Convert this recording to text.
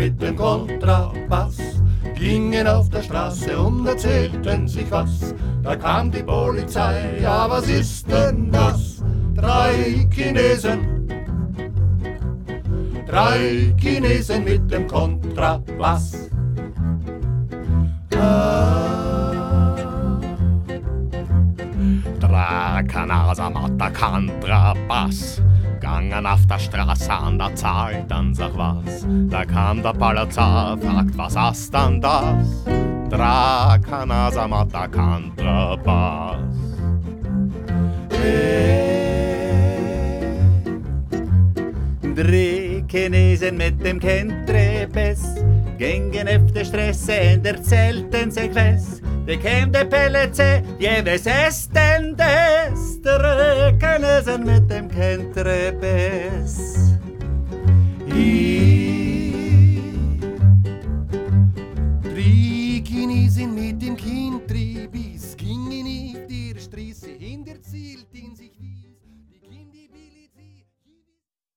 mit dem Kontrabass gingen auf der Straße und erzählten sich was. Da kam die Polizei, ja was ist denn das? Drei Chinesen mit dem Kontrabass. Drakanasa matta Kontrabass gangen auf der Straße an der Zahl, dann sag was. Da kam der Polizei, fragt, was hast denn das? Drakanasa matta Kontrabass. Drei Chinesen mit dem Kontrabass gingen auf der Straße und erzählten sich was. De käm de Polizei, ja was ist denn das? Drei Chinesen mit dem Kontrabass.